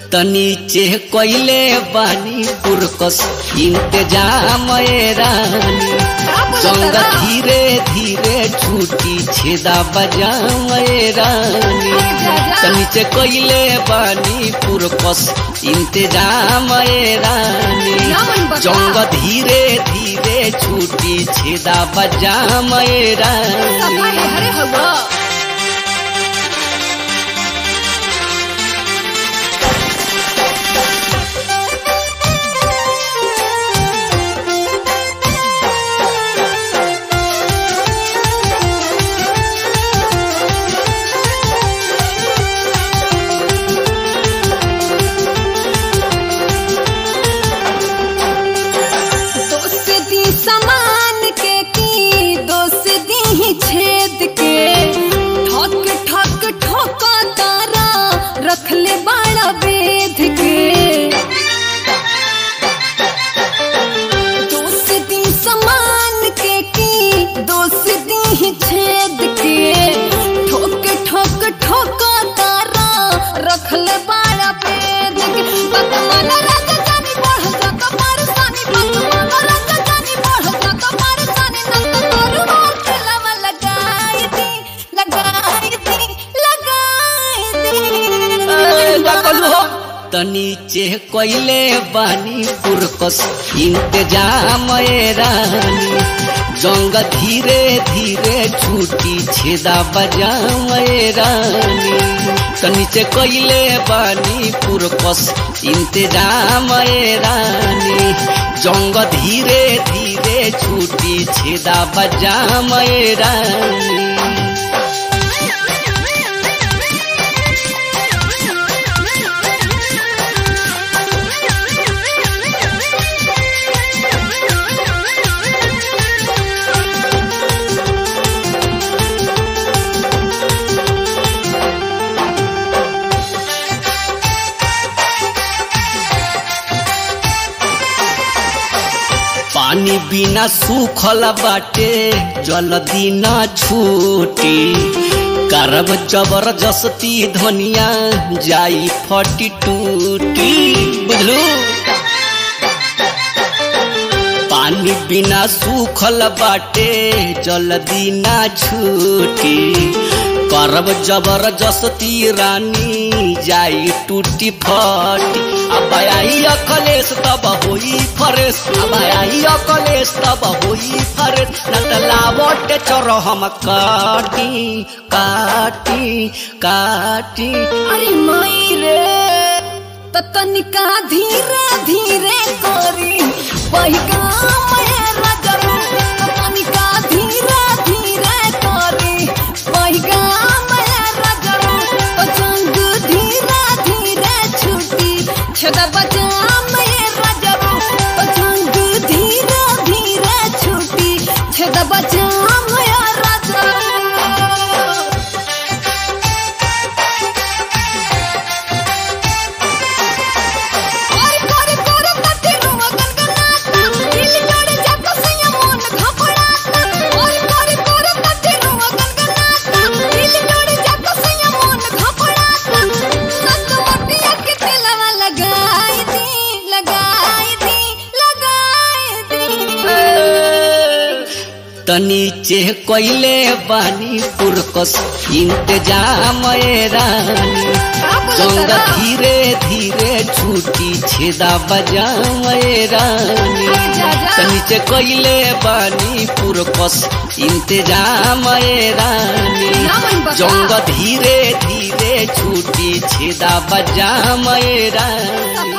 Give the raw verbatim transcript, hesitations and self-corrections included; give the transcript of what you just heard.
तनीचे कोइले बानी पुरकस इंतजाम रानी संग धीरे धीरे छूटी छेदा बजाम रानी तनीचे कोइले बानी पुरकस इंतजाम रानी संग धीरे धीरे छूटी छेदा बजाम रानी। रखले बाड़ा वेद के दोस्ती समान के की दोस्ती ही छेद के ठोक ठोक ठोका तारा रखले बाड़ा वेद के पतमान रंग जानी बढ़ जाता परसानी पतमान रंग जानी बढ़ जाता परसानी नंद तोरू खेलवा लगाई दी लगाई दी लगाई दी। तनीचे कोइले बानी पुरकस इंतजाम रानी जंग धीरे धीरे छूटी छेदा बजाम रानी तनीचे कोइले बानी पुरकस इंतजाम रानी जंग धीरे धीरे छूटी छेदा बजाम रानी। पानी बिना सूखल बाटे जल्दी ना छूटी करब जबरदस्ती धनिया जाई फटी टूटी बुझलू। पानी बिना सूखल बाटे जल्दी ना छूटी करब जबरदस्ती रानी जाई टूटी फटी अब आई अकलेश तब होई फरेश अब आई अकलेश तब होई फरेश नटलावट चोर हम काटी काटी काटी। अरे माई रे तो तनिका धीरे धीरे करी वही काम रजरू तनिका धीरे धीरे करी वही काम रजरू तो जंग धीरे धीरे छूटी छेदा बजाम रजरू तो जंग धीरे धीरे छूटी छेदा बजाम रजरू। तनीचे कोइले बानी पुरकस इंतजाम रानी संग धीरे धीरे छूटी छेदा बजाम रानी तनीचे कोइले बानी पुरकस इंतजाम रानी जंग धीरे धीरे छूटी छेदा बजाम रानी।